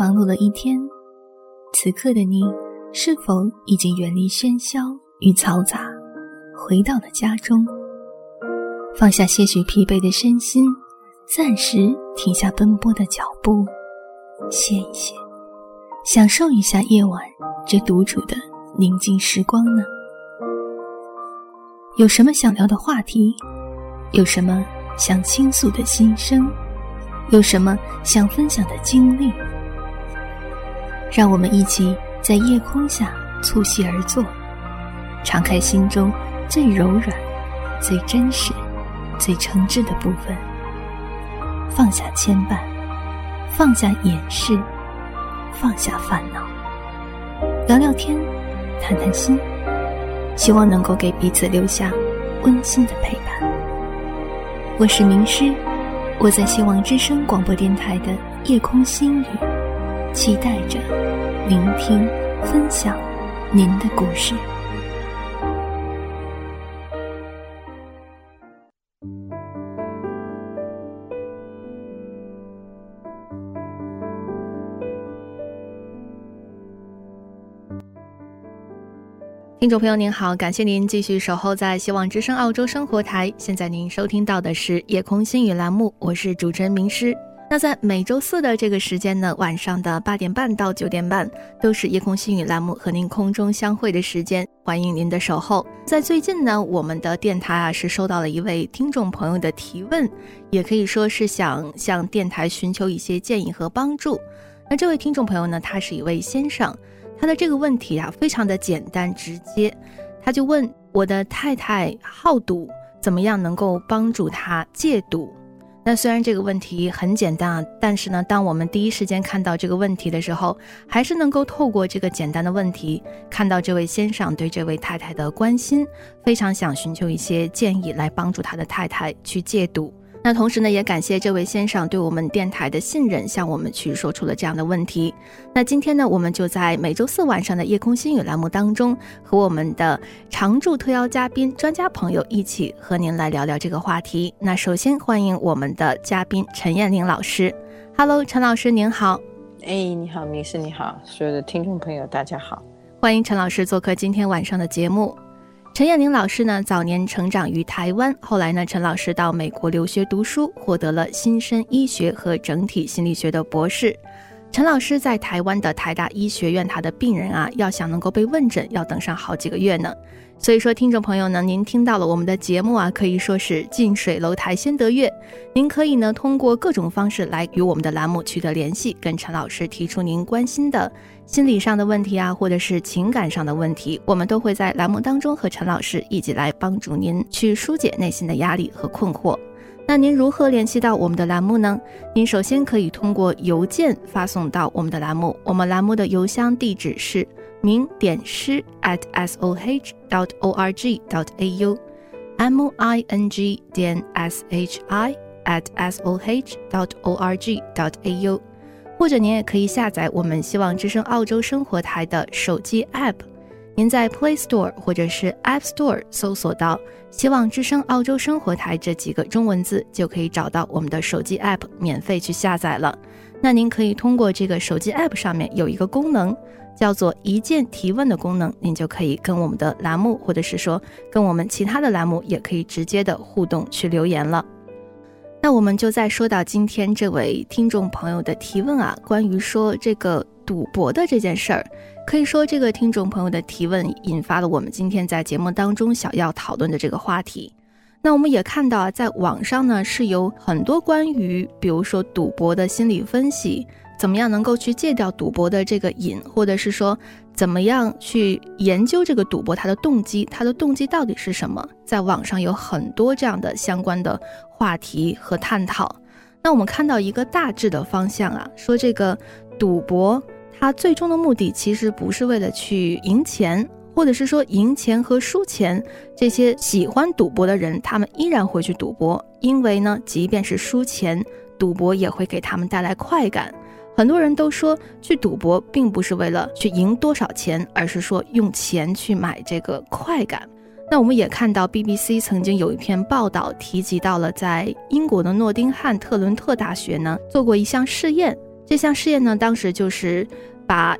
忙碌了一天，此刻的你是否已经远离喧嚣与嘈杂，回到了家中，放下些许疲惫的身心，暂时停下奔波的脚步，歇一歇，享受一下夜晚这独处的宁静时光呢？有什么想聊的话题？有什么想倾诉的心声？有什么想分享的经历？让我们一起在夜空下促膝而坐，敞开心中最柔软、最真实、最诚挚的部分，放下牵绊，放下掩饰，放下烦恼，聊聊天，谈谈心，希望能够给彼此留下温馨的陪伴。我是名师，我在希望之声广播电台的夜空心语，期待着聆听分享您的故事。听众朋友您好，感谢您继续守候在希望之声澳洲生活台。现在您收听到的是夜空心语栏目，我是主持人名师。那在每周四的这个时间呢，晚上的8点半到9点半，都是夜空心语栏目和您空中相会的时间，欢迎您的守候。在最近呢，我们的电台是收到了一位听众朋友的提问，也可以说是想向电台寻求一些建议和帮助。那这位听众朋友呢，他是一位先生，他的这个问题非常的简单直接，他就问我的太太好赌，怎么样能够帮助他戒赌？那虽然这个问题很简单但是呢，当我们第一时间看到这个问题的时候，还是能够透过这个简单的问题，看到这位先生对这位太太的关心，非常想寻求一些建议来帮助他的太太去戒赌。那同时呢，也感谢这位先生对我们电台的信任，向我们去说出了这样的问题。那今天呢，我们就在每周四晚上的夜空心语栏目当中，和我们的常驻特邀嘉宾专家朋友一起和您来聊聊这个话题。那首先欢迎我们的嘉宾陈燕玲老师。 Hello， 陈老师您好。 你好，名师你好，所有的听众朋友大家好， 欢迎陈老师做客今天晚上的节目。陈燕玲老师呢，早年成长于台湾，后来呢，陈老师到美国留学读书，获得了新生医学和整体心理学的博士。陈老师在台湾的台大医学院，他的病人要想能够被问诊，要等上好几个月呢。所以说听众朋友呢，您听到了我们的节目可以说是近水楼台先得月。您可以呢通过各种方式来与我们的栏目取得联系，跟陈老师提出您关心的心理上的问题或者是情感上的问题，我们都会在栏目当中和陈老师一起来帮助您去疏解内心的压力和困惑。那您如何联系到我们的栏目呢？您首先可以通过邮件发送到我们的栏目，我们栏目的邮箱地址是ming.shi@soh.org.au ming.shi@soh.org.au， 或者您也可以下载我们希望之声澳洲生活台的手机 App， 您在 Play Store 或者是 App Store 搜索到希望之声澳洲生活台这几个中文字，就可以找到我们的手机 App 免费去下载了。那您可以通过这个手机 App 上面有一个功能叫做一键提问的功能，您就可以跟我们的栏目或者是说跟我们其他的栏目也可以直接的互动去留言了。那我们就再说到今天这位听众朋友的提问关于说这个赌博的这件事儿，可以说这个听众朋友的提问引发了我们今天在节目当中想要讨论的这个话题。那我们也看到在网上呢是有很多关于比如说赌博的心理分析，怎么样能够去戒掉赌博的这个瘾，或者是说怎么样去研究这个赌博它的动机到底是什么，在网上有很多这样的相关的话题和探讨。那我们看到一个大致的方向说这个赌博它最终的目的其实不是为了去赢钱，或者是说赢钱和输钱，这些喜欢赌博的人他们依然会去赌博，因为呢即便是输钱，赌博也会给他们带来快感。很多人都说去赌博并不是为了去赢多少钱，而是说用钱去买这个快感。那我们也看到 BBC 曾经有一篇报道提及到了在英国的诺丁汉特伦特大学呢做过一项试验， 这项试验呢，当时就是把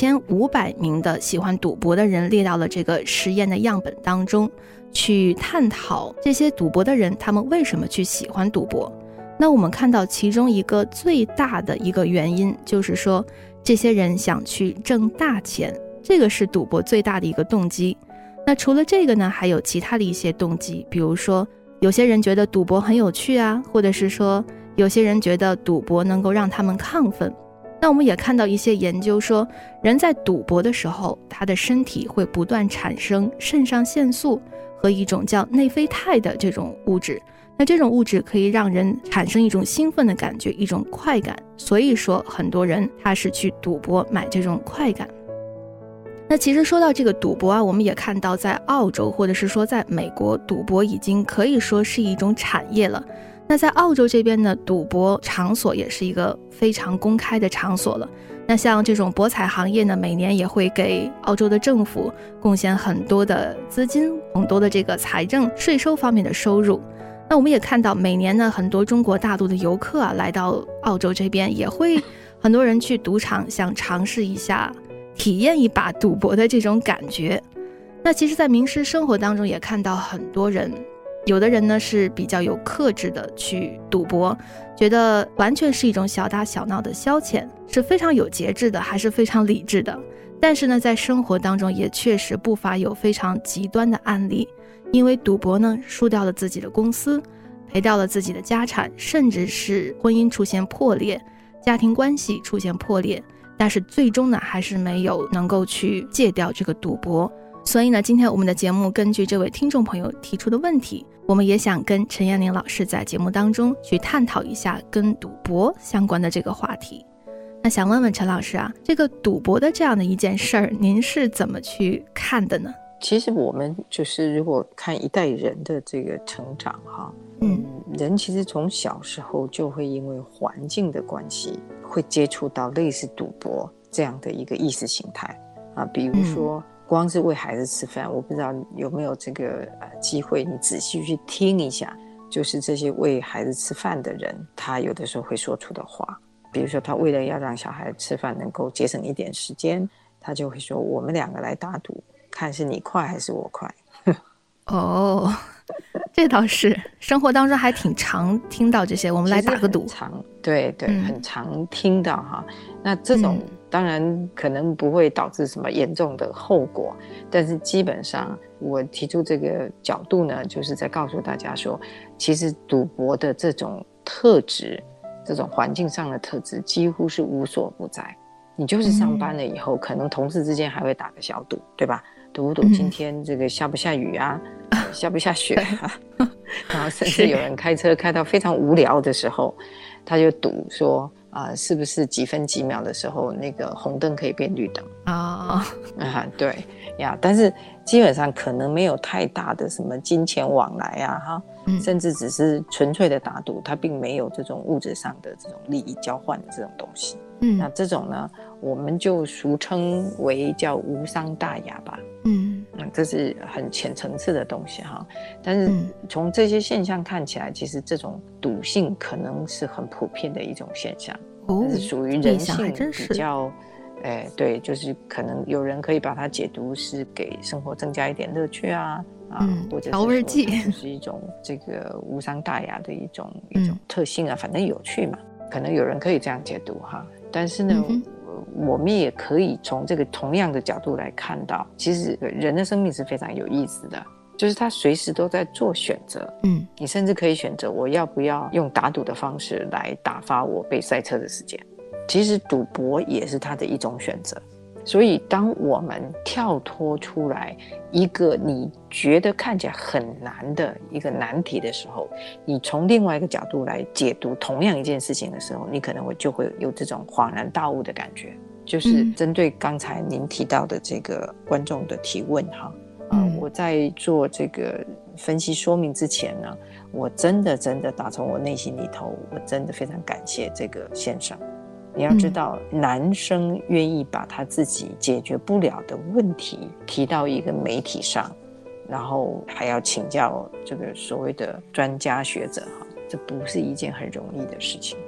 5500名的喜欢赌博的人列到了这个实验的样本当中，去探讨这些赌博的人他们为什么去喜欢赌博。那我们看到其中一个最大的一个原因，就是说这些人想去挣大钱，这个是赌博最大的一个动机。那除了这个呢，还有其他的一些动机，比如说有些人觉得赌博很有趣啊，或者是说有些人觉得赌博能够让他们亢奋。那我们也看到一些研究说，人在赌博的时候，他的身体会不断产生肾上腺素和一种叫内啡肽的这种物质。那这种物质可以让人产生一种兴奋的感觉，一种快感，所以说很多人他是去赌博买这种快感。那其实说到这个赌博啊，我们也看到在澳洲或者是说在美国，赌博已经可以说是一种产业了。那在澳洲这边呢，赌博场所也是一个非常公开的场所了。那像这种博彩行业呢，每年也会给澳洲的政府贡献很多的资金，很多的这个财政税收方面的收入。那我们也看到每年呢，很多中国大陆的游客啊来到澳洲这边，也会很多人去赌场想尝试一下体验一把赌博的这种感觉。那其实在民事生活当中也看到很多人，有的人呢是比较有克制的去赌博，觉得完全是一种小打小闹的消遣，是非常有节制的，还是非常理智的。但是呢，在生活当中也确实不乏有非常极端的案例，因为赌博呢输掉了自己的公司，赔掉了自己的家产，甚至是婚姻出现破裂，家庭关系出现破裂，但是最终呢还是没有能够去戒掉这个赌博。所以呢，今天我们的节目根据这位听众朋友提出的问题，我们也想跟陈彦霖老师在节目当中去探讨一下跟赌博相关的这个话题。那想问问陈老师啊，这个赌博的这样的一件事儿，您是怎么去看的呢？ 其实我们就是如果看一代人的这个成长哈，人其实从小时候就会因为环境的关系，会接触到类似赌博这样的一个意识形态啊，比如说光是喂孩子吃饭，我不知道有没有这个机会，你仔细去听一下，就是这些喂孩子吃饭的人，他有的时候会说出的话。比如说他为了要让小孩吃饭能够节省一点时间，他就会说我们两个来打赌，看是你快还是我快。 哦，这倒是生活当中还挺常听到这些，我们来打个赌。 对对，很常听到哈。那这种当然可能不会导致什么严重的后果，但是基本上我提出这个角度呢，就是在告诉大家说，其实赌博的这种特质，这种环境上的特质几乎是无所不在。你就是上班了以后，可能同事之间还会打个小赌，对吧？赌赌今天这个下不下雨啊，下不下雪啊，然后甚至有人开车开到非常无聊的时候，他就赌说是不是几分几秒的时候那个红灯可以变绿灯对呀，但是基本上可能没有太大的什么金钱往来啊甚至只是纯粹的打赌，它并没有这种物质上的这种利益交换的这种东西。那这种呢，我们就俗称为叫无伤大雅吧。这是很浅层次的东西哈。但是从这些现象看起来，其实这种赌性可能是很普遍的一种现象，这是属于人性比较对，就是可能有人可以把它解读是给生活增加一点乐趣或者是说它是一种这个无伤大雅的一种特性反正有趣嘛，可能有人可以这样解读哈。但是呢，我们也可以从这个同样的角度来看到，其实人的生命是非常有意思的，就是他随时都在做选择。你甚至可以选择我要不要用打赌的方式来打发我被赛车的时间，其实赌博也是他的一种选择。所以当我们跳脱出来一个你觉得看起来很难的一个难题的时候，你从另外一个角度来解读同样一件事情的时候，你可能就会有这种恍然大悟的感觉。就是针对刚才您提到的这个观众的提问我在做这个分析说明之前呢，我真的打从我内心里头，我真的非常感谢这个先生。你要知道，男生愿意把他自己解决不了的问题提到一个媒体上，然后还要请教这个所谓的专家学者这不是一件很容易的事情。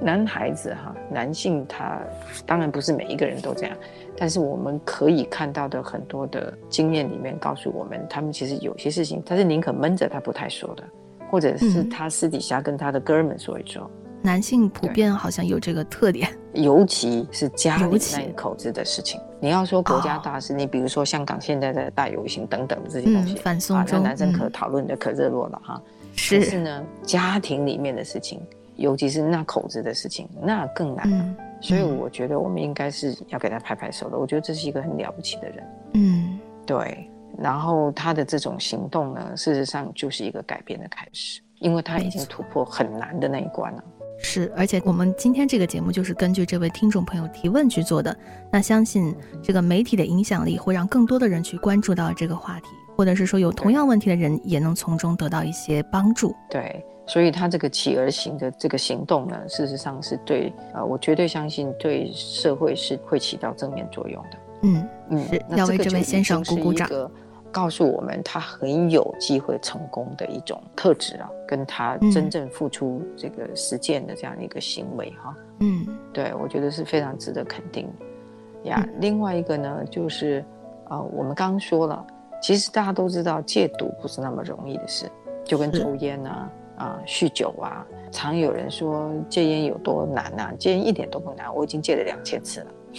男孩子男性他当然不是每一个人都这样，但是我们可以看到的很多的经验里面告诉我们，他们其实有些事情他是宁可闷着他不太说的，或者是他私底下跟他的哥们说一说。 男性普遍好像有这个特点， 尤其是家里那一口子的事情。你要说国家大事，你比如说香港现在的大游行等等这些东西， 反送中， 男生可讨论的可热络了哈。可是呢，家庭里面的事情，尤其是那口子的事情，那更难了。所以我觉得我们应该是要给他拍拍手的。我觉得这是一个很了不起的人。对。然后他的这种行动呢，事实上就是一个改变的开始，因为他已经突破很难的那一关了。 是，而且我们今天这个节目就是根据这位听众朋友提问去做的，那相信这个媒体的影响力会让更多的人去关注到这个话题，或者是说有同样问题的人也能从中得到一些帮助。 对，所以他这个起而行的这个行动呢，事实上是对我绝对相信对社会是会起到正面作用的。 是要为这位先生鼓鼓掌， 告诉我们他很有机会成功的一种特质跟他真正付出这个实践的这样一个行为对，我觉得是非常值得肯定呀。另外一个呢，就是我们刚刚说了，其实大家都知道戒毒不是那么容易的事，就跟抽烟酗酒常有人说戒烟有多难戒烟一点都不难，我已经戒了2000次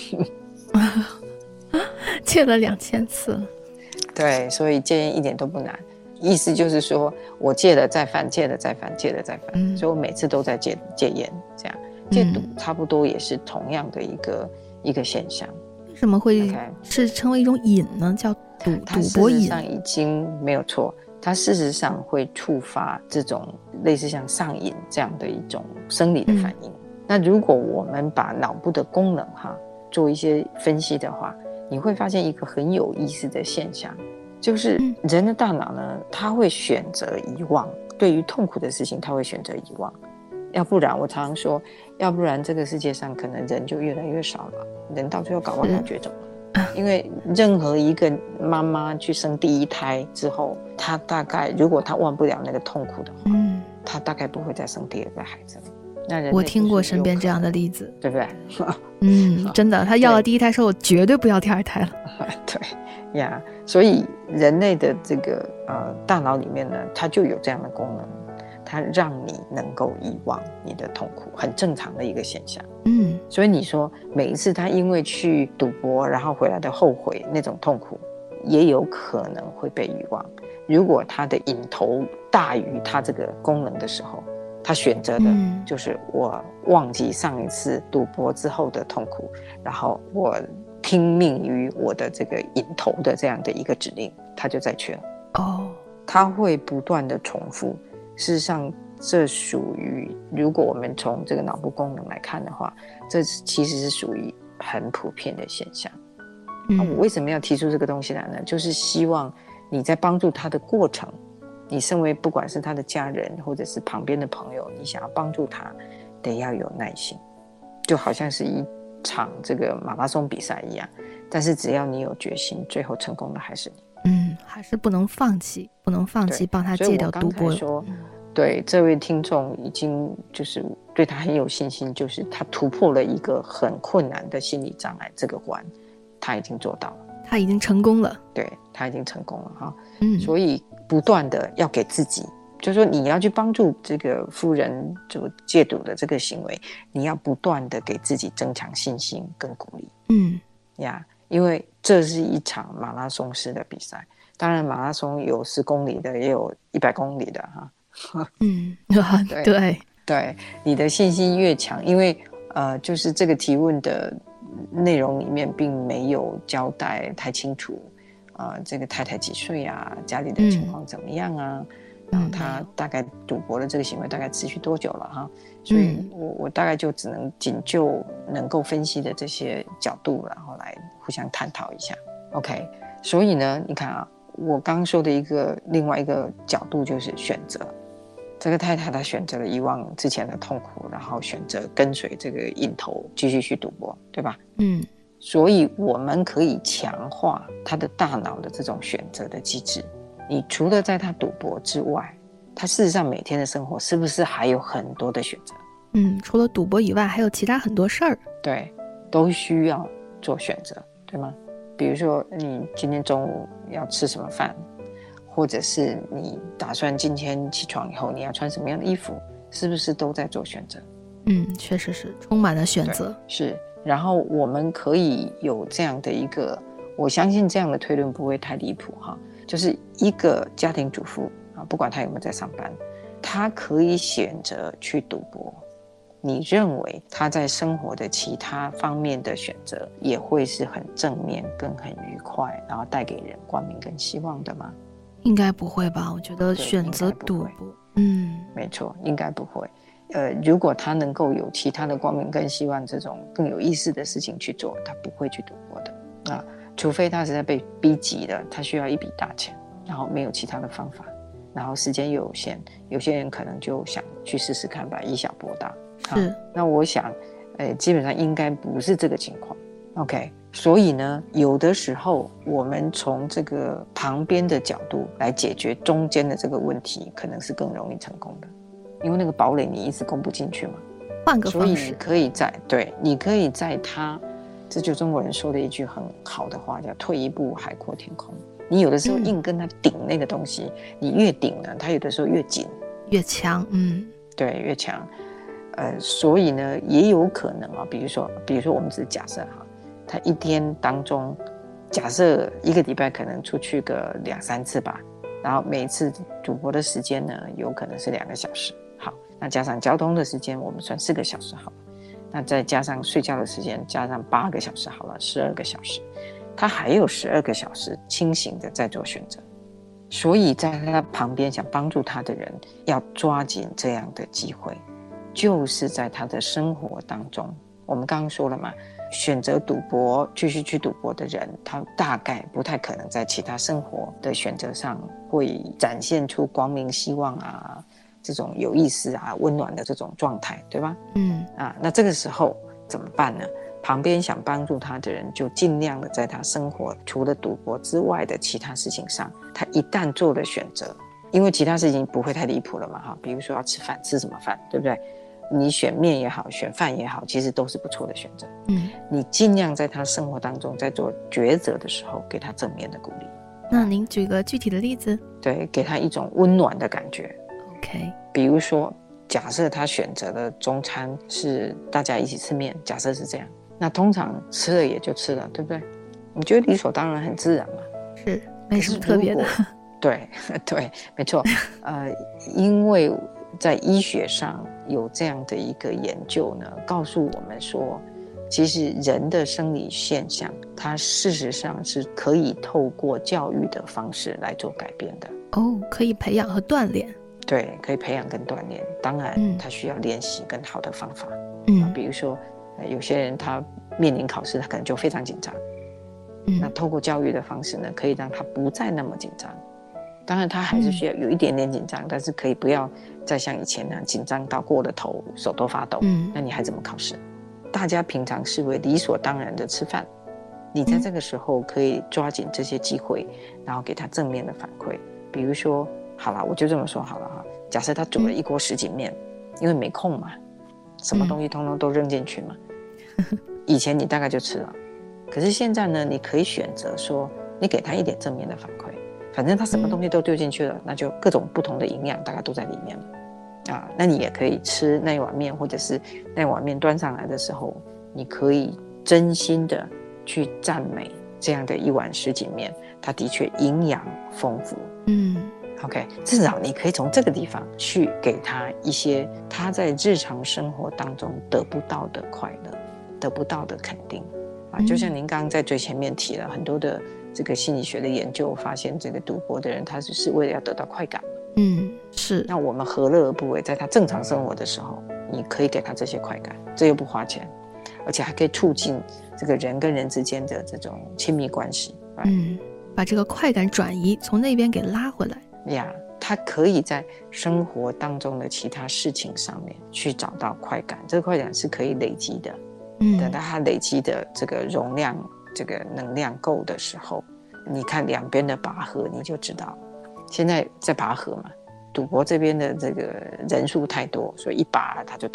了戒了2000次了。 对，所以戒烟一点都不难，意思就是说我戒了再犯，戒了再犯，戒了再犯，所以我每次都在戒烟。这样戒毒差不多也是同样的一个现象。 为什么会是成为一种瘾呢？叫赌博瘾？ 它事实上已经没有错，它事实上会触发这种类似像上瘾这样的一种生理的反应。那如果我们把脑部的功能做一些分析的话，你会发现一个很有意思的现象，就是人的大脑呢，他会选择遗忘，对于痛苦的事情他会选择遗忘，要不然我常常说，要不然这个世界上可能人就越来越少了，人到最后搞不好要绝种了。因为任何一个妈妈去生第一胎之后，她大概如果她忘不了那个痛苦的话，她大概不会再生第二个孩子了。 我听过身边这样的例子， 对不对？ 真的，他要了第一胎说我绝对不要第二胎了。 对呀，所以人类的这个大脑里面呢，它就有这样的功能，它让你能够遗忘你的痛苦，很正常的一个现象。所以你说每一次他因为去赌博然后回来的后悔那种痛苦，也有可能会被遗忘。如果他的瘾头大于他这个功能的时候，他选择的就是我忘记上一次赌博之后的痛苦，然后我听命于我的这个瘾头的这样的一个指令，他就再去了。他会不断的重复。事实上这属于，如果我们从这个脑部功能来看的话，这其实是属于很普遍的现象。我为什么要提出这个东西来呢？就是希望你在帮助他的过程，你身为不管是他的家人或者是旁边的朋友，你想要帮助他得要有耐心，就好像是一场这个马拉松比赛一样，但是只要你有决心，最后成功的还是你。 还是不能放弃帮他戒掉赌博。 所以我刚才说，对这位听众已经就是对他很有信心，就是他突破了一个很困难的心理障碍这个关，他已经做到了， 他已经成功了。 对，他已经成功了所以不断的要给自己，就是说你要去帮助这个夫人就戒赌的这个行为，你要不断的给自己增强信心跟鼓励。因为这是一场马拉松式的比赛，当然马拉松有10公里的，也有100公里的对，你的信心越强，因为就是这个提问的内容里面并没有交代太清楚这个太太几岁家里的情况怎么样然后他大概赌博的这个行为大概持续多久了所以我大概就只能仅就能够分析的这些角度，然后来互相探讨一下。 OK， 所以呢你看我刚刚说的另外一个角度就是选择，这个太太她选择了遗忘之前的痛苦，然后选择跟随这个瘾头继续去赌博，对吧？所以我们可以强化她的大脑的这种选择的机制。你除了在她赌博之外，她事实上每天的生活是不是还有很多的选择？ 除了赌博以外还有其他很多事儿。 对，都需要做选择，对吗？比如说你今天中午要吃什么饭，或者是你打算今天起床以后你要穿什么样的衣服，是不是都在做选择？ 确实是充满了选择。 是，然后我们可以有这样的一个，我相信这样的推论不会太离谱哈，就是一个家庭主妇啊，不管她有没有在上班，她可以选择去赌博。你认为她在生活的其他方面的选择也会是很正面跟很愉快，然后带给人光明跟希望的吗？ 应该不会吧，我觉得选择赌博， 没错，应该不会。如果他能够有其他的光明跟希望这种更有意思的事情去做，他不会去赌博的啊，除非他实在被逼急了，他需要一笔大钱，然后没有其他的方法，然后时间又有限，有些人可能就想去试试看吧，以小博大。 是， 那我想，基本上应该不是这个情况。OK， 所以呢，有的时候我们从这个旁边的角度来解决中间的这个问题，可能是更容易成功的，因为那个堡垒你一直攻不进去嘛。 换个方式， 所以你可以在他，这就中国人说的一句很好的话，叫退一步海阔天空。你有的时候硬跟他顶那个东西，你越顶呢，他有的时候越紧越强， 对，越强。所以呢，也有可能啊，比如说我们只是假设哈，他一天当中，假设一个礼拜可能出去个2-3次吧，然后每次赌博的时间呢，有可能是2个小时。好，那加上交通的时间，我们算4个小时好了。那再加上睡觉的时间，加上8个小时好了，12个小时。他还有12个小时清醒的在做选择。所以在他旁边想帮助他的人，要抓紧这样的机会。就是在他的生活当中，我们刚刚说了嘛，选择赌博继续去赌博的人，他大概不太可能在其他生活的选择上会展现出光明希望啊，这种有意思啊温暖的这种状态，对吧？那这个时候怎么办呢？旁边想帮助他的人就尽量的在他生活除了赌博之外的其他事情上，他一旦做了选择，因为其他事情不会太离谱了嘛，哈，比如说要吃饭，吃什么饭，对不对？你选面也好，选饭也好，其实都是不错的选择。你尽量在他生活当中，在做抉择的时候，给他正面的鼓励。 那您举个具体的例子？ 对，给他一种温暖的感觉。 OK， 比如说，假设他选择的中餐是大家一起吃面，假设是这样，那通常吃了也就吃了，对不对？你觉得理所当然，很自然嘛？ 是，没什么特别的。 对，没错。因为在医学上有这样的一个研究呢，告诉我们说，其实人的生理现象，它事实上是可以透过教育的方式来做改变的。 可以培养和锻炼。 对，可以培养跟锻炼。当然，它需要练习跟好的方法。比如说，有些人他面临考试，他可能就非常紧张。那透过教育的方式呢，可以让他不再那么紧张。当然他还是需要有一点点紧张，但是可以不要再像以前那样紧张到过了头，手都发抖。那你还怎么考试？大家平常视为理所当然的吃饭，你在这个时候可以抓紧这些机会，然后给他正面的反馈。比如说，好了，我就这么说好了哈。假设他煮了一锅什锦面，因为没空嘛，什么东西通通都扔进去嘛。以前你大概就吃了，可是现在呢，你可以选择说，你给他一点正面的反馈。反正他什么东西都丢进去了，那就各种不同的营养大概都在里面了那你也可以吃那一碗面，或者是那碗面端上来的时候，你可以真心的去赞美这样的一碗什锦面，它的确营养丰富。OK， 至少你可以从这个地方去给他一些他在日常生活当中得不到的快乐，得不到的肯定就像您刚刚在最前面提了很多的这个心理学的研究，发现这个赌博的人他是为了要得到快感。 是。 那我们何乐而不为，在他正常生活的时候，你可以给他这些快感，这又不花钱，而且还可以促进这个人跟人之间的这种亲密关系。 把这个快感转移，从那边给拉回来。 他可以在生活当中的其他事情上面去找到快感，这个快感是可以累积的。等到他累积的这个容量、这个能量够的时候，你看两边的拔河，你就知道。现在在拔河嘛，赌博这边的这个人数太多，所以一拔他就倒了。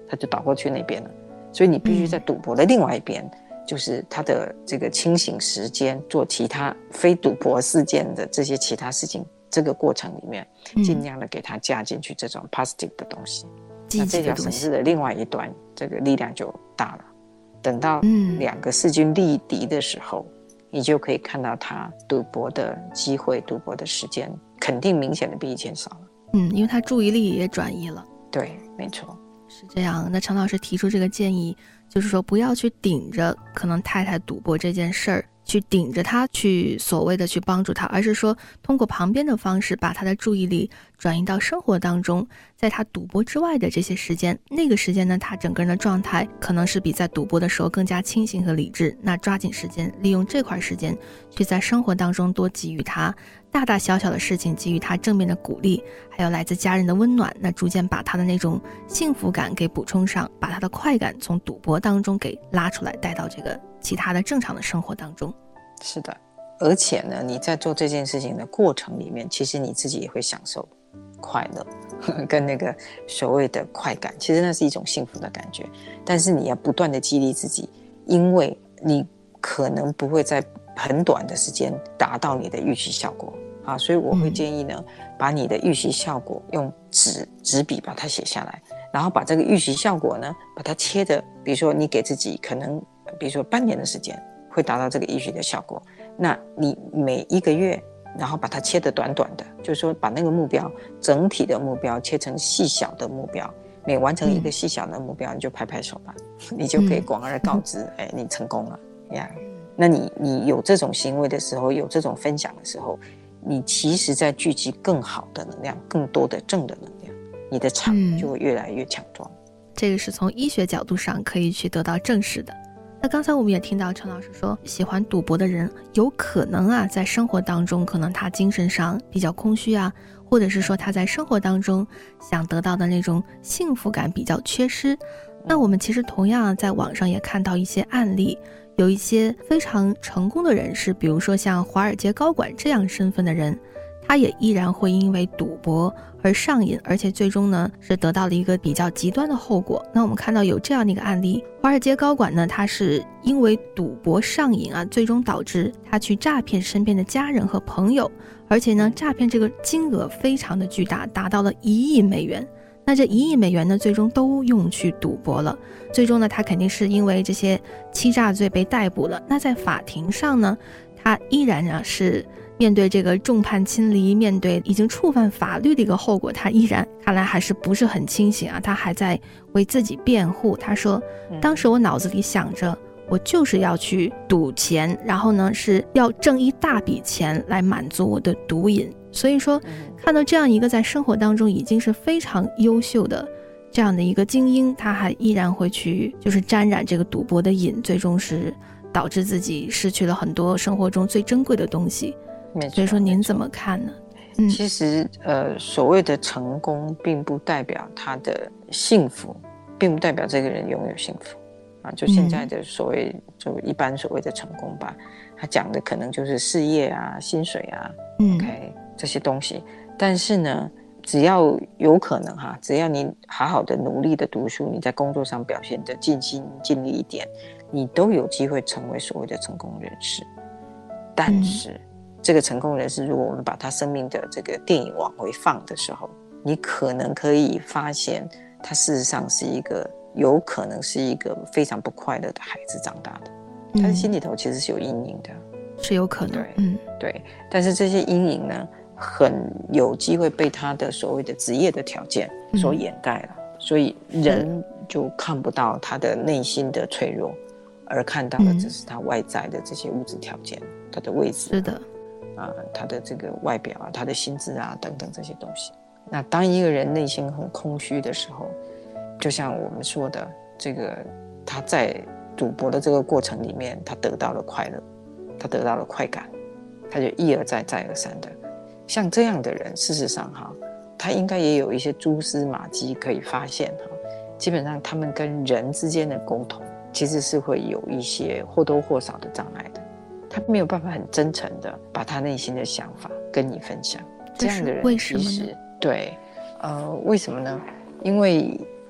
他就倒过去那边了。所以你必须在赌博的另外一边，就是他的这个清醒时间做其他非赌博事件的这些其他事情，这个过程里面尽量的给他加进去这种 positive 的东西，那这条绳子的另外一端这个力量就大了。等到两个势均力敌的时候，你就可以看到他赌博的机会、赌博的时间肯定明显的比以前少了。 因为他注意力也转移了。 对，没错， 是这样。那陈老师提出这个建议，就是说不要去顶着可能太太赌博这件事儿，去顶着他去所谓的去帮助他，而是说通过旁边的方式把他的注意力转移到生活当中，在他赌博之外的这些时间，那个时间呢，他整个人的状态可能是比在赌博的时候更加清醒和理智。那抓紧时间，利用这块时间去在生活当中多给予他大大小小的事情，给予他正面的鼓励，还有来自家人的温暖，那逐渐把他的那种幸福感给补充上，把他的快感从赌博当中给拉出来，带到这个其他的正常的生活当中。 是的，而且呢，你在做这件事情的过程里面，其实你自己也会享受快乐跟那个所谓的快感，其实那是一种幸福的感觉。但是你要不断的激励自己，因为你可能不会在很短的时间达到你的预期效果啊，所以我会建议呢，把你的预期效果用纸笔把它写下来，然后把这个预期效果呢，把它切的，比如说你给自己可能，比如说半年的时间会达到这个预期的效果，那你每一个月，然后把它切得短短的，就是说把那个目标整体的目标切成细小的目标，每完成一个细小的目标，你就拍拍手吧，你就可以广而告之，你成功了呀。那你有这种行为的时候，有这种分享的时候，你其实在聚集更好的能量，更多的正的能量，你的场就会越来越强壮。 这个是从医学角度上可以去得到证实的。那刚才我们也听到陈老师说，喜欢赌博的人有可能啊，在生活当中可能他精神上比较空虚啊，或者是说他在生活当中想得到的那种幸福感比较缺失。那我们其实同样在网上也看到一些案例，有一些非常成功的人士，比如说像华尔街高管这样身份的人，他也依然会因为赌博而上瘾，而且最终呢是得到了一个比较极端的后果。那我们看到有这样的一个案例，华尔街高管呢，他是因为赌博上瘾啊，最终导致他去诈骗身边的家人和朋友，而且呢诈骗这个金额非常的巨大，达到了1亿美元。那这1亿美元呢，最终都用去赌博了。最终呢，他肯定是因为这些欺诈罪被逮捕了。那在法庭上呢，他依然啊是面对这个众叛亲离，面对已经触犯法律的一个后果，他依然看来还是不是很清醒啊。他还在为自己辩护，他说，当时我脑子里想着，我就是要去赌钱，然后呢是要挣一大笔钱来满足我的毒瘾。所以说看到这样一个在生活当中已经是非常优秀的这样的一个精英，他还依然会去就是沾染这个赌博的瘾，最终是导致自己失去了很多生活中最珍贵的东西。所以说您怎么看呢？ 其实所谓的成功并不代表他的幸福，并不代表这个人拥有幸福啊。就现在的所谓就一般所谓的成功吧，他讲的可能就是事业啊、薪水啊，OK 这些东西。但是呢，只要有可能哈，只要你好好的努力的读书，你在工作上表现的尽心尽力一点，你都有机会成为所谓的成功人士。但是这个成功人士，如果我们把他生命的这个电影往回放的时候，你可能可以发现他事实上是一个有可能是一个非常不快乐的孩子长大的，他的心里头其实是有阴影的， 是有可能。 对。但是这些阴影呢，很有机会被他的所谓的职业的条件所掩盖了，所以人就看不到他的内心的脆弱，而看到的只是他外在的这些物质条件，他的位置， 是的， 他的这个外表啊，他的薪资啊等等这些东西。那当一个人内心很空虚的时候，就像我们说的，这个他在赌博的这个过程里面，他得到了快乐，他得到了快感，他就一而再再而三的。像这样的人，事实上他应该也有一些蛛丝马迹可以发现基本上他们跟人之间的沟通其实是会有一些或多或少的障碍的，他没有办法很真诚的把他内心的想法跟你分享。这样的人为什么呢？ 对为什么呢？因为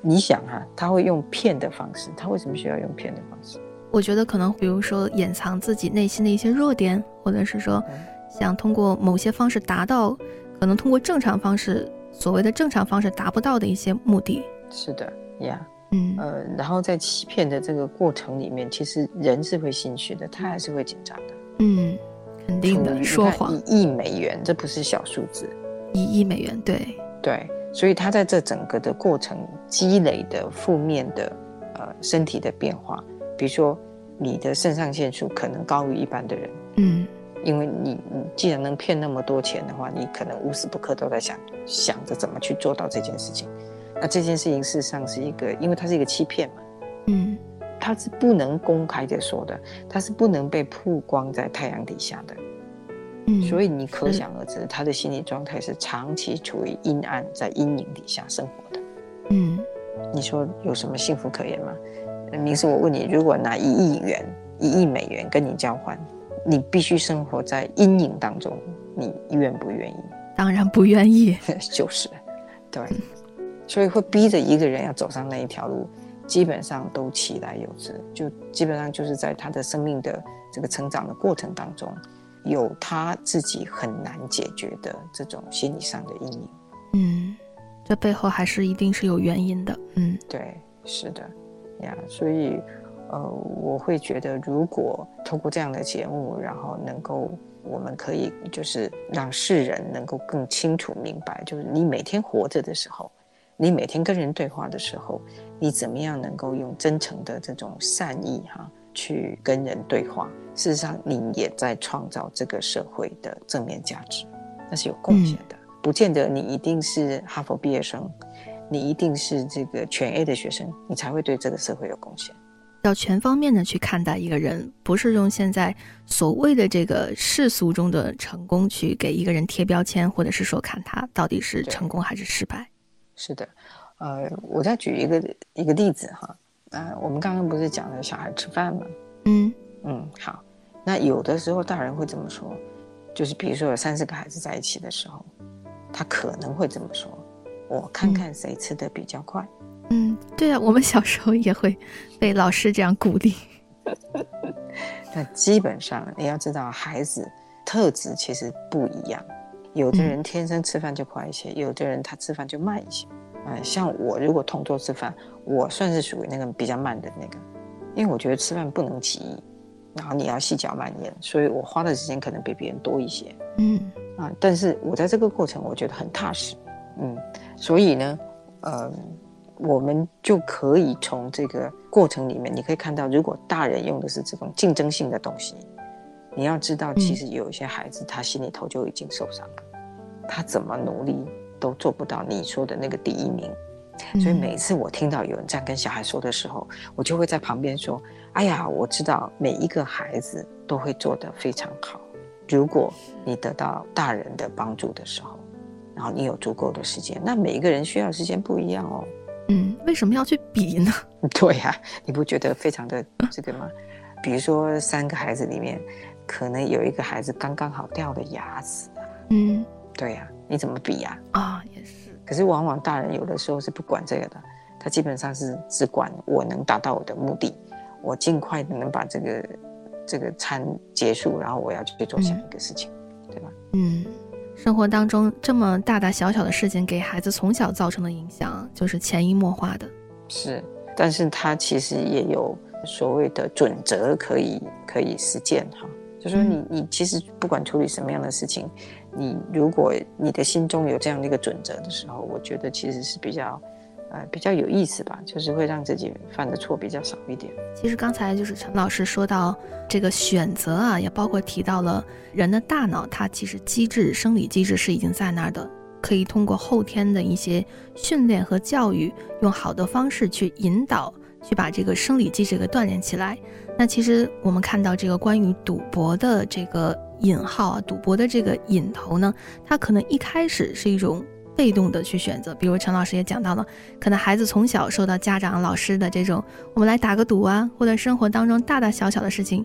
你想他会用骗的方式，他为什么需要用骗的方式？ 我觉得可能比如说掩藏自己内心的一些弱点，或者是说想通过某些方式达到可能通过正常方式所谓的正常方式达不到的一些目的。 是的呀，然后在欺骗的这个过程里面，其实人是会心虚的，他还是会紧张的。 肯定的，说谎。 1亿美元，这不是小数字。 1亿美元， 对，所以他在这整个的过程积累的负面的身体的变化，比如说你的肾上腺素可能高于一般的人。因为你既然能骗那么多钱的话，你可能无时不刻都在想着怎么去做到这件事情。那这件事情事实上是一个，因为它是一个欺骗嘛。它是不能公开的说的，它是不能被曝光在太阳底下的。所以你可想而知，他的心理状态是长期处于阴暗，在阴影底下生活的。你说有什么幸福可言吗？明示，我问你，如果拿1亿美元跟你交换，你必须生活在阴影当中，你愿不愿意？ 当然不愿意。 就是对，所以会逼着一个人要走上那一条路，基本上都其来有之，就基本上就是在他的生命的这个成长的过程当中，有他自己很难解决的这种心理上的阴影。 这背后还是一定是有原因的。 对，是的呀，所以我会觉得，如果透过这样的节目，然后能够我们可以就是让世人能够更清楚明白，就是你每天活着的时候，你每天跟人对话的时候，你怎么样能够用真诚的这种善意去跟人对话，事实上你也在创造这个社会的正面价值，那是有贡献的。不见得你一定是哈佛毕业生，你一定是这个全 A 的学生，你才会对这个社会有贡献。 要全方面的去看待一个人，不是用现在所谓的这个世俗中的成功去给一个人贴标签，或者是说看他到底是成功还是失败。 是的，我再举一个例子我们刚刚不是讲了小孩吃饭吗？好，那有的时候大人会这么说，就是比如说有30个孩子在一起的时候，他可能会这么说：我看看谁吃得比较快。 对啊，我们小时候也会被老师这样鼓励。 那基本上你要知道，孩子特质其实不一样，有的人天生吃饭就快一些，有的人他吃饭就慢一些。像我如果同桌吃饭，我算是属于那个比较慢的那个，因为我觉得吃饭不能急，然后你要细嚼慢咽，所以我花的时间可能比别人多一些。但是我在这个过程我觉得很踏实。所以呢我们就可以从这个过程里面，你可以看到，如果大人用的是这种竞争性的东西，你要知道其实有一些孩子他心里头就已经受伤了，他怎么努力都做不到你说的那个第1名。所以每次我听到有人这样跟小孩说的时候，我就会在旁边说，哎呀，我知道每一个孩子都会做得非常好，如果你得到大人的帮助的时候，然后你有足够的时间，那每一个人需要的时间不一样哦。 为什么要去比呢？ 对呀，你不觉得非常的这个吗？比如说3个孩子里面，可能有一个孩子刚刚好掉了牙齿。对呀，你怎么比呀？ 也是。 可是往往大人有的时候是不管这个的，他基本上是只管我能达到我的目的，我尽快的能把这个餐结束，然后我要去做下一个事情，对吧？ 生活当中这么大大小小的事情给孩子从小造成的影响就是潜移默化的。 是，但是他其实也有所谓的准则可以实践就说你其实不管处理什么样的事情，你如果你的心中有这样的一个准则的时候，我觉得其实是比较有意思吧，就是会让自己犯的错比较少一点。 其实刚才就是陈老师说到这个选择也包括提到了人的大脑，它其实生理机制是已经在那儿的，可以通过后天的一些训练和教育，用好的方式去引导，去把这个生理机制给锻炼起来。那其实我们看到这个关于赌博的这个引号赌博的这个引头呢，它可能一开始是一种被动的去选择，比如陈老师也讲到了，可能孩子从小受到家长老师的这种我们来打个赌或者生活当中大大小小的事情，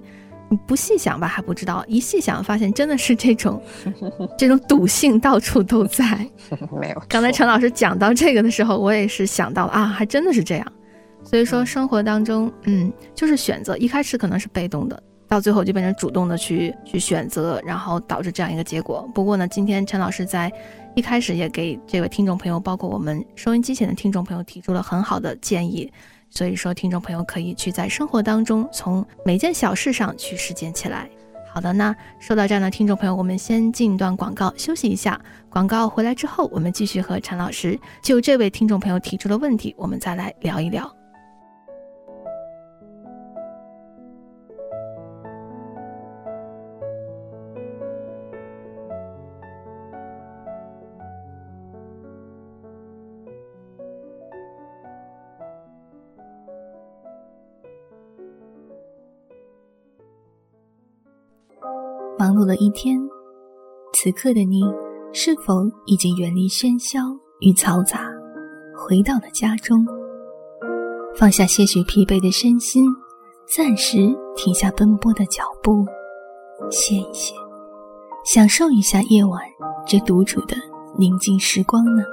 你不细想吧还不知道，一细想发现真的是这种赌性到处都在。 没有， 刚才陈老师讲到这个的时候，我也是想到了啊，还真的是这样。所以说生活当中就是选择，一开始可能是被动的，到最后就变成主动的去选择，然后导致这样一个结果。不过呢，今天陈老师在一开始也给这位听众朋友，包括我们收音机前的听众朋友提出了很好的建议，所以说听众朋友可以去在生活当中从每件小事上去实践起来。好的，那说到这样的听众朋友，我们先进一段广告休息一下，广告回来之后，我们继续和陈老师就这位听众朋友提出的问题，我们再来聊一聊。 忙碌了一天，此刻的你是否已经远离喧嚣与嘈杂，回到了家中，放下些许疲惫的身心，暂时停下奔波的脚步，歇一歇，享受一下夜晚这独处的宁静时光呢？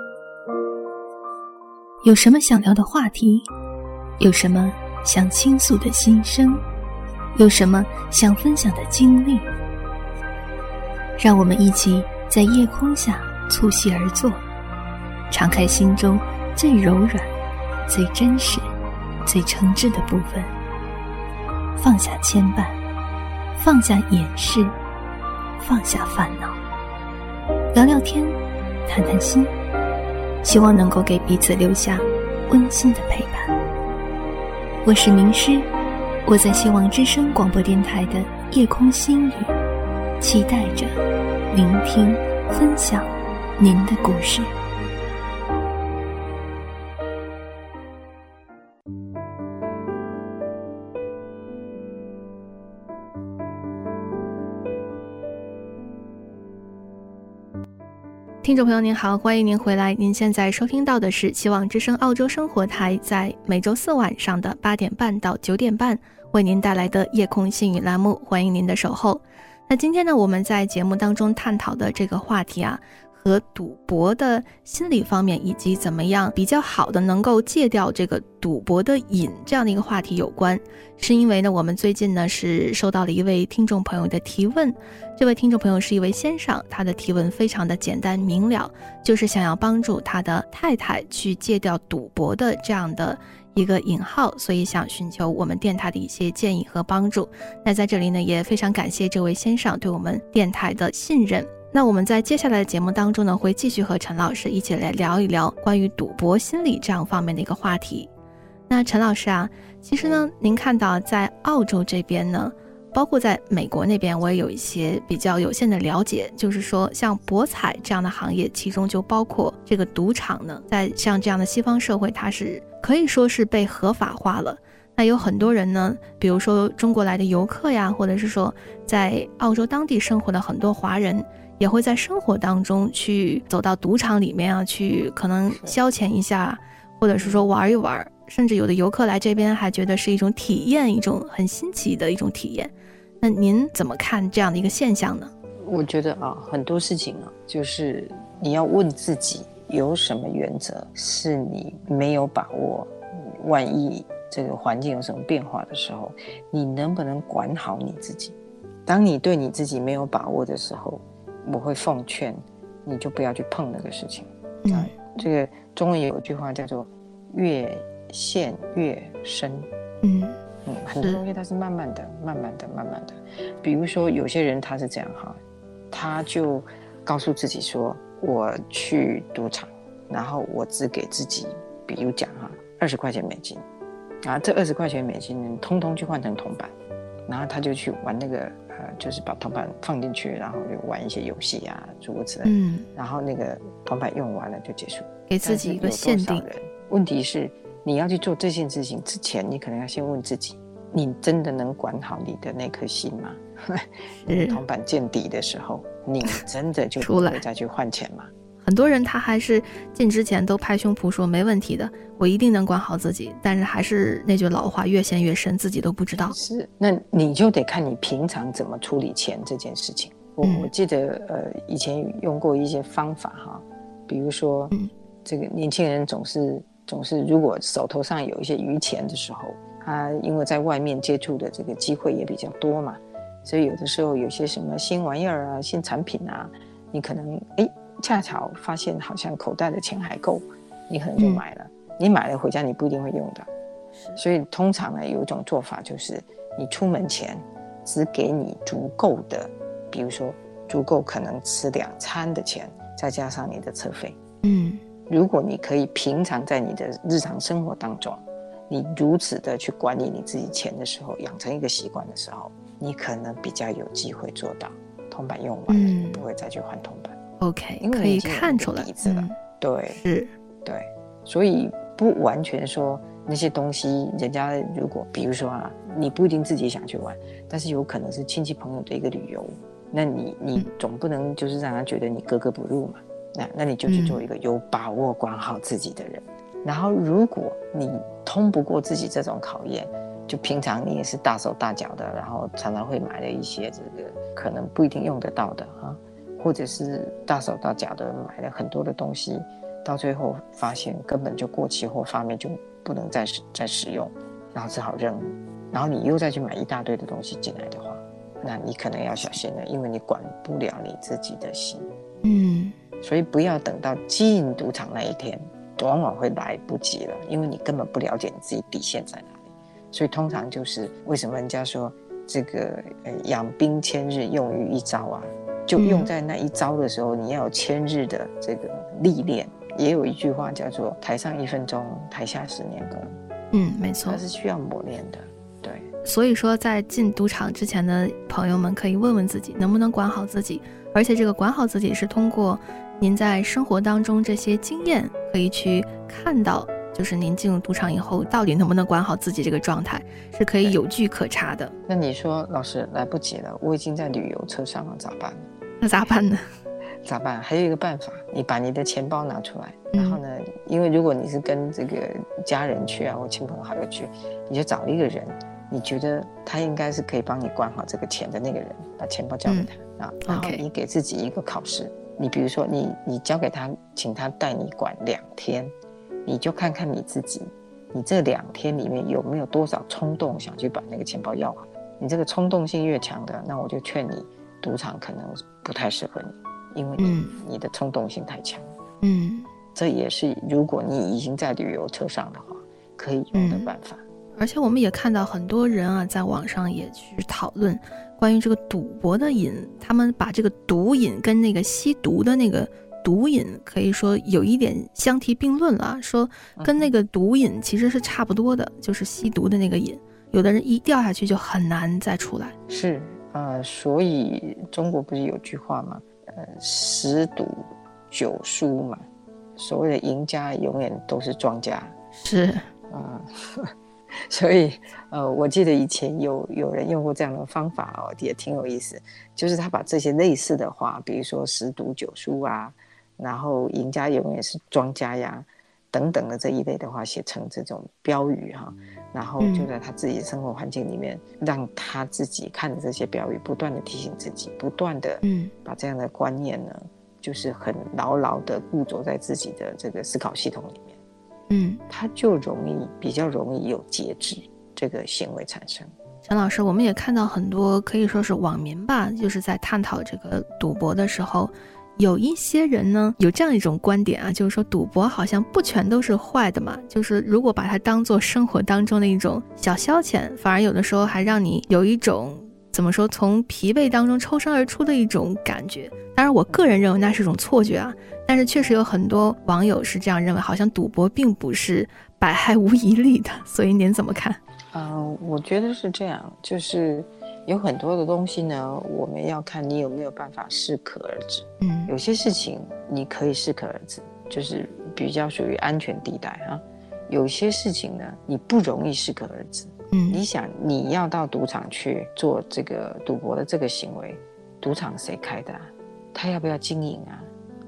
有什么想聊的话题？有什么想倾诉的心声？有什么想分享的经历？让我们一起在夜空下促膝而坐，敞开心中最柔软、最真实、最诚挚的部分，放下牵绊，放下掩饰，放下烦恼，聊聊天，谈谈心，希望能够给彼此留下温馨的陪伴。我是名师，我在希望之声广播电台的夜空心语，期待着聆听分享您的故事。 听众朋友您好，欢迎您回来，您现在收听到的是希望之声澳洲生活台在每周四晚上的8点半到9点半为您带来的夜空心语栏目，欢迎您的守候。那今天呢，我们在节目当中探讨的这个话题啊，和赌博的心理方面，以及怎么样比较好的能够戒掉这个赌博的瘾这样的一个话题有关。是因为呢，我们最近呢是收到了一位听众朋友的提问，这位听众朋友是一位先生，他的提问非常的简单明了，就是想要帮助他的太太去戒掉赌博的这样的一个引号，所以想寻求我们电台的一些建议和帮助。那在这里呢，也非常感谢这位先生对我们电台的信任。那我们在接下来的节目当中呢，会继续和陈老师一起来聊一聊关于赌博心理这样方面的一个话题。那陈老师啊，其实呢，您看到在澳洲这边呢，包括在美国那边，我也有一些比较有限的了解，就是说像博彩这样的行业，其中就包括这个赌场呢，在像这样的西方社会，它是可以说是被合法化了。那有很多人呢，比如说中国来的游客呀，或者是说在澳洲当地生活的很多华人，也会在生活当中去走到赌场里面啊，去可能消遣一下，或者是说玩一玩，甚至有的游客来这边还觉得是一种体验，一种很新奇的一种体验。那您怎么看这样的一个现象呢？ 我觉得啊，很多事情啊，就是你要问自己有什么原则是你没有把握，万一这个环境有什么变化的时候，你能不能管好你自己？当你对你自己没有把握的时候，我会奉劝你就不要去碰那个事情。这个中文有一句话叫做越陷越深。很多东西它是慢慢的比如说有些人他是这样哈，他就告诉自己说，我去赌场，然后我只给自己比如讲哈20块钱美金，然后这20块钱美金呢通通去换成铜板，然后他就去玩那个就是把铜板放进去，然后就玩一些游戏啊诸如此类，然后那个铜板用完了就结束， 给自己一个限定。 问题是你要去做这件事情之前，你可能要先问自己，你真的能管好你的那颗心吗？铜板见底的时候，你真的就不会再去换钱吗？ 很多人他还是进之前都拍胸脯说没问题的，我一定能管好自己，但是还是那句老话，越陷越深，自己都不知道。 是，那你就得看你平常怎么处理钱这件事情。我记得以前用过一些方法哈，比如说这个年轻人总是如果手头上有一些余钱的时候，他因为在外面接触的这个机会也比较多嘛，所以有的时候有些什么新玩意儿啊、新产品啊，你可能恰巧发现好像口袋的钱还够，你可能就买了。你买了回家你不一定会用的，所以通常呢有一种做法就是你出门前只给你足够的，比如说足够可能吃2餐的钱，再加上你的车费。如果你可以平常在你的日常生活当中，你如此的去管理你自己钱的时候，养成一个习惯的时候，你可能比较有机会做到铜板用完了，不会再去换铜板。 OK， 可以看出来。 对， 是， 对，所以不完全说那些东西，人家如果比如说你不一定自己想去玩，但是有可能是亲戚朋友的一个旅游，那你总不能就是让他觉得你格格不入嘛。那你就去做一个有把握管好自己的人。然后如果你通不过自己这种考验，就平常你也是大手大脚的，然后常常会买了一些这个可能不一定用得到的或者是大手大脚的买了很多的东西，到最后发现根本就过期或发霉，就不能再使用，然后只好扔，然后你又再去买一大堆的东西进来的话，那你可能要小心了，因为你管不了你自己的心。所以不要等到进赌场那一天，往往会来不及了，因为你根本不了解你自己底线在哪里。所以通常就是为什么人家说这个养兵千日用于一朝啊，就用在那一招的时候，你要有1000日的这个历练。也有一句话叫做台上1分钟，台下10年功。 没错， 它是需要磨练的。对， 所以说在进赌场之前的朋友们可以问问自己能不能管好自己，而且这个管好自己是通过您在生活当中这些经验可以去看到，就是您进入赌场以后到底能不能管好自己这个状态，是可以有据可查的。 那你说老师来不及了，我已经在旅游车上了，咋办？ 那咋办呢？ 咋办？还有一个办法，你把你的钱包拿出来，然后呢，因为如果你是跟这个家人去啊，或亲朋好友去，你就找一个人，你觉得他应该是可以帮你管好这个钱的那个人，把钱包交给他然后你给自己一个考试。你比如说你交给他，请他带你管2天，你就看看你自己，你这2天里面有没有多少冲动想去把那个钱包要回来。你这个冲动性越强的，那我就劝你赌场可能不太适合你，因为你的冲动性太强。这也是如果你已经在旅游车上的话可以用的办法。 而且我们也看到很多人啊，在网上也去讨论关于这个赌博的瘾，他们把这个毒瘾跟那个吸毒的那个毒瘾可以说有一点相提并论了，说跟那个毒瘾其实是差不多的，就是吸毒的那个瘾，有的人一掉下去就很难再出来。 是所以中国不是有句话吗？10赌9输嘛，所谓的赢家永远都是庄家。 是所以我记得以前有人用过这样的方法也挺有意思，就是他把这些类似的话，比如说10赌9输啊，然后赢家永远是庄家呀等等的这一类的话写成这种标语然后就在他自己的生活环境里面，让他自己看着这些标语不断的提醒自己，不断的把这样的观念呢就是很牢牢的固着在自己的这个思考系统里面。他就比较容易有节制这个行为产生。 陈老师，我们也看到很多可以说是网民吧，就是在探讨这个赌博的时候，有一些人呢有这样一种观点就是说赌博好像不全都是坏的嘛，就是如果把它当做生活当中的一种小消遣，反而有的时候还让你有一种怎么说从疲惫当中抽身而出的一种感觉。当然我个人认为那是一种错觉但是确实有很多网友是这样认为，好像赌博并不是百害无一利的，所以您怎么看？ 我觉得是这样，就是有很多的东西呢，我们要看你有没有办法适可而止。有些事情你可以适可而止，就是比较属于安全地带有些事情呢，你不容易适可而止。你想你要到赌场去做这个赌博的这个行为，赌场谁开的他要不要经营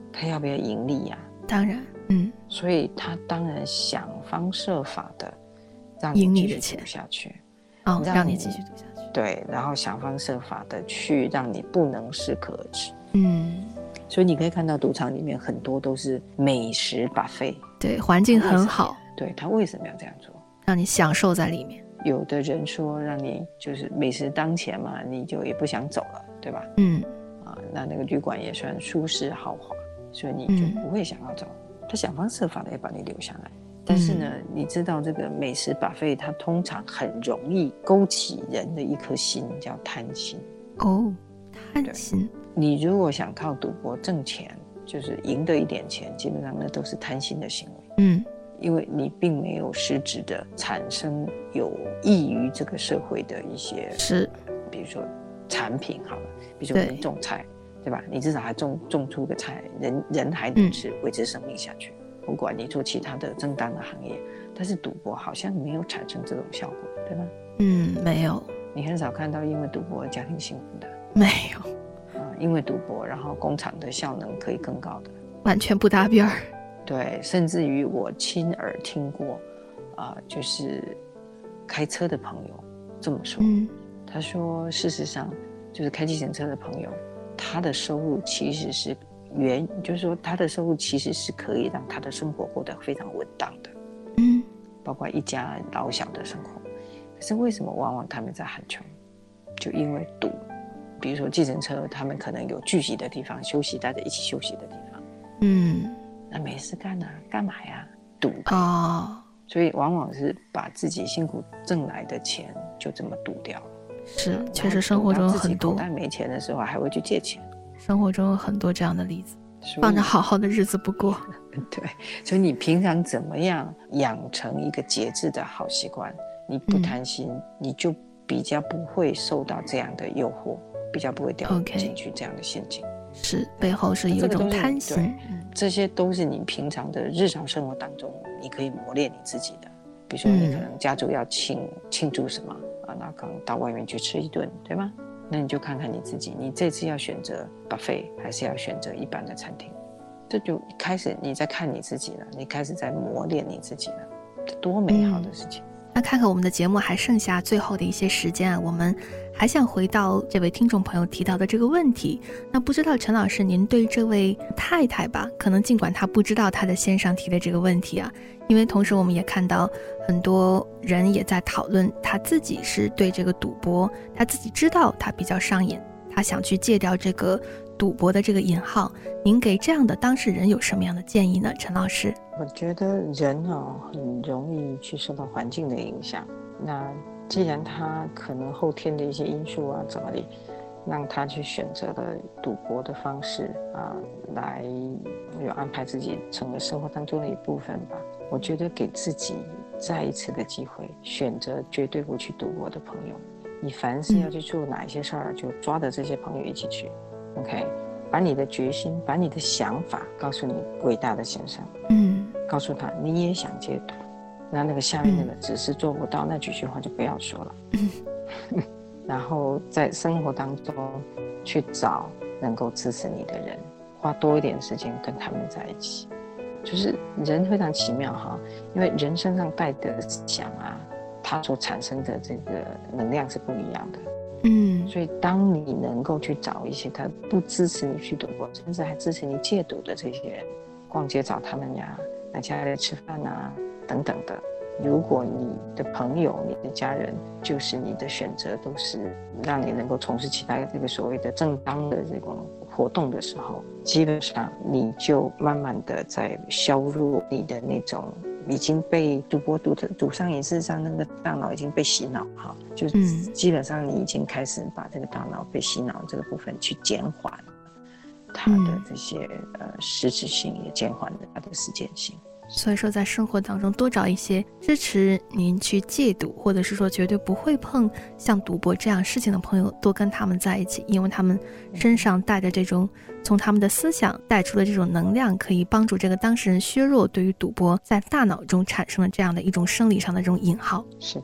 他要不要盈利呀？ 当然， 所以他当然想方设法的让你继续赌下去， 让你继续赌下去。 对，然后想方设法的去让你不能适可而止。所以你可以看到赌场里面很多都是美食 buffet， 对，环境很好。 对，他为什么要这样做？ 让你享受在里面。 有的人说让你就是美食当前嘛，你就也不想走了，对吧？那个旅馆也算舒适豪华，所以你就不会想要走。他想方设法的要把你留下来。但是呢，你知道这个美食 buffet 它通常很容易勾起人的一颗心，叫贪心。 贪心。 你如果想靠赌博挣钱，就是赢得一点钱，基本上那都是贪心的行为。因为你并没有实质的产生有益于这个社会的一些，比如说产品好了，比如说人种菜，对吧？你至少还种出个菜，人还能吃，维持生命下去。不管你做其他的正当的行业，但是赌博好像没有产生这种效果，对吗？ 没有。 你很少看到因为赌博家庭幸福的， 没有。 因为赌博然后工厂的效能可以更高的， 完全不搭边儿。 对，甚至于我亲耳听过就是开车的朋友这么说。他说事实上就是开计程车的朋友，他的收入其实是就是说他的收入其实是可以让他的生活过得非常稳当的，包括一家老小的生活。可是为什么往往他们在很穷？就因为赌。比如说计程车他们可能有聚集的地方，休息大家一起休息的地方，那没事干啊，干嘛呀？赌。所以往往是把自己辛苦挣来的钱就这么赌掉了。 是，确实生活中有很多， 口袋没钱的时候还会去借钱。 生活中有很多这样的例子，放着好好的日子不过。 对，所以你平常怎么样养成一个节制的好习惯？你不贪心，你就比较不会受到这样的诱惑，比较不会掉进去这样的陷阱。 是，背后是有一种贪心。 这些都是你平常的日常生活当中你可以磨练你自己的。比如说你可能家族要庆祝什么那刚到外面去吃一顿，对吗？那你就看看你自己，你这次要选择 buffet 还是要选择一般的餐厅？这就开始你在看你自己了，你开始在磨练你自己了，这多美好的事情。 那看看我们的节目还剩下最后的一些时间我们还想回到这位听众朋友提到的这个问题。那不知道陈老师您对这位太太吧，可能尽管她不知道她的先生提的这个问题因为同时我们也看到很多人也在讨论他自己是对这个赌博，他自己知道他比较上瘾，他想去戒掉这个赌博的这个瘾号。您给这样的当事人有什么样的建议呢，陈老师？ 我觉得人很容易去受到环境的影响。那既然他可能后天的一些因素怎么让他去选择了赌博的方式来有安排自己成为生活当中的一部分吧。我觉得给自己再一次的机会，选择绝对不去赌博的朋友。你凡是要去做哪一些事儿，就抓着这些朋友一起去。OK， 把你的决心，把你的想法告诉你伟大的先生，告诉他你也想戒赌。那个下面那个只是做不到那几句话就不要说了。然后在生活当中去找能够支持你的人，花多一点时间跟他们在一起。就是人非常奇妙因为人身上带的思想它所产生的这个能量是不一样的。所以当你能够去找一些他不支持你去赌博，甚至还支持你戒赌的这些人，逛街找他们呀，来家里吃饭等等的。如果你的朋友、你的家人就是你的选择，都是让你能够从事其他这个所谓的正当的这种活动的时候，基本上你就慢慢的在削弱你的那种已经被赌博赌上瘾，事实上那个大脑已经被洗脑就是基本上你已经开始把这个大脑被洗脑这个部分去减缓它的这些实质性，也减缓了它的时间性。 所以说在生活当中多找一些支持您去戒赌，或者是说绝对不会碰像赌博这样事情的朋友，多跟他们在一起，因为他们身上带着这种从他们的思想带出的这种能量，可以帮助这个当事人削弱对于赌博在大脑中产生了这样的一种生理上的这种瘾号。 是的。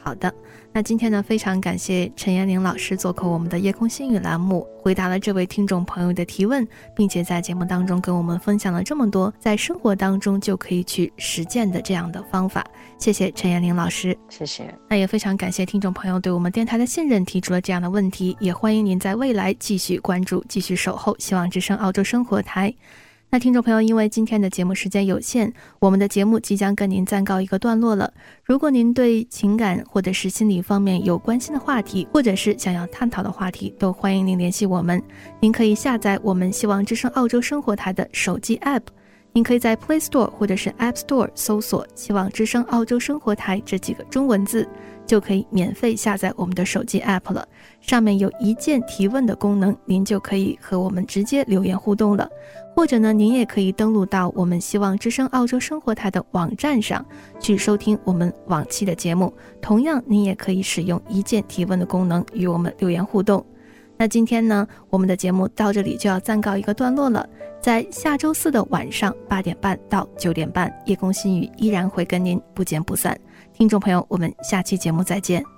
好的，那今天呢，非常感谢陈延龄老师做客我们的夜空心语栏目，回答了这位听众朋友的提问，并且在节目当中跟我们分享了这么多在生活当中就可以去实践的这样的方法。谢谢陈延龄老师。 谢谢。 那也非常感谢听众朋友对我们电台的信任，提出了这样的问题，也欢迎您在未来继续关注，继续守候希望之声澳洲生活台。那听众朋友，因为今天的节目时间有限，我们的节目即将跟您暂告一个段落了。如果您对情感或者是心理方面有关心的话题，或者是想要探讨的话题，都欢迎您联系我们。您可以下载我们希望之声澳洲生活台的手机 App， 您可以在 Play Store 或者是 App Store 搜索希望之声澳洲生活台这几个中文字，就可以免费下载我们的手机 App 了。上面有一键提问的功能，您就可以和我们直接留言互动了。或者呢，您也可以登录到我们希望之声澳洲生活台的网站上去收听我们往期的节目，同样您也可以使用一键提问的功能与我们留言互动。那今天呢，我们的节目到这里就要暂告一个段落了。在下周四的晚上8点半到9点半，夜空心语依然会跟您不见不散。听众朋友，我们下期节目再见。